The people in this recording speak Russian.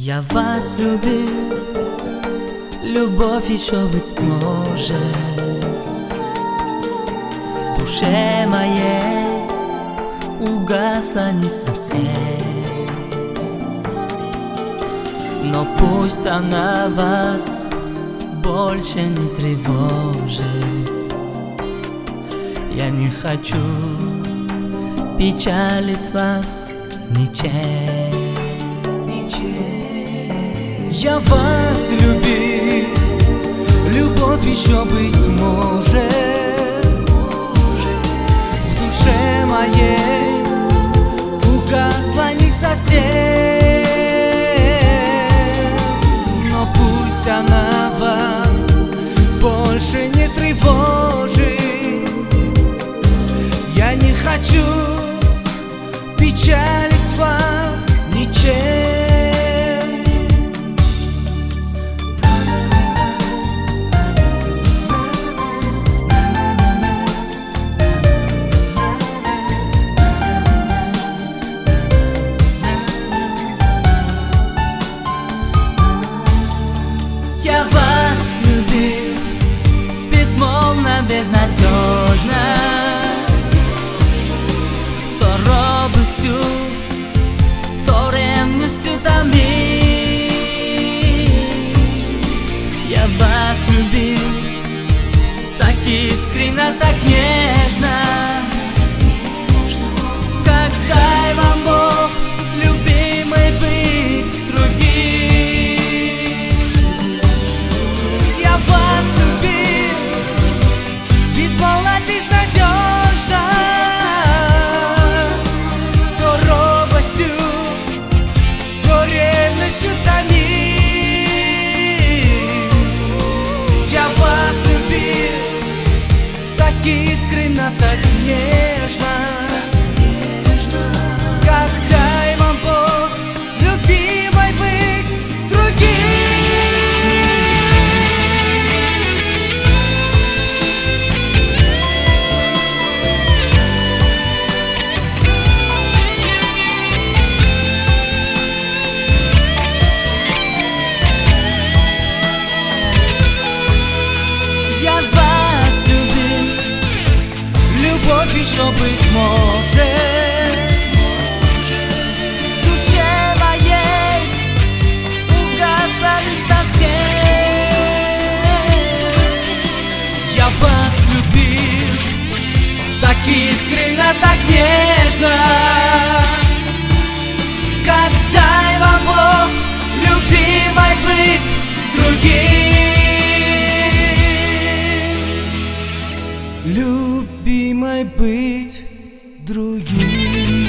Я вас любил, любовь еще быть может в душе моей угасла не совсем, но пусть она вас больше не тревожит. Я не хочу печалить вас ничем. Я вас любил, любовь еще быть может в душе моей угасла не совсем, но пусть она вас больше не тревожит. Я не хочу печалить вас ничем. Я вас любил безмолвно, безнадежно, то робостью, то ревностью томил. Я вас любил так искренне, так нежно, как дай вам Бог, любимый, быть другим. Вас любил безмолвно, безнадежно, то робостью, то ревностью томил. Я вас любил так искренне, так нежно, как дай вам Бог, любимой, быть другим. Я вас любил, любовь еще быть может в душе моей угасла не совсем. Я вас любил так искренне, так нежно, как дай вам Бог, любимой, быть другим. Любимой, быть другим.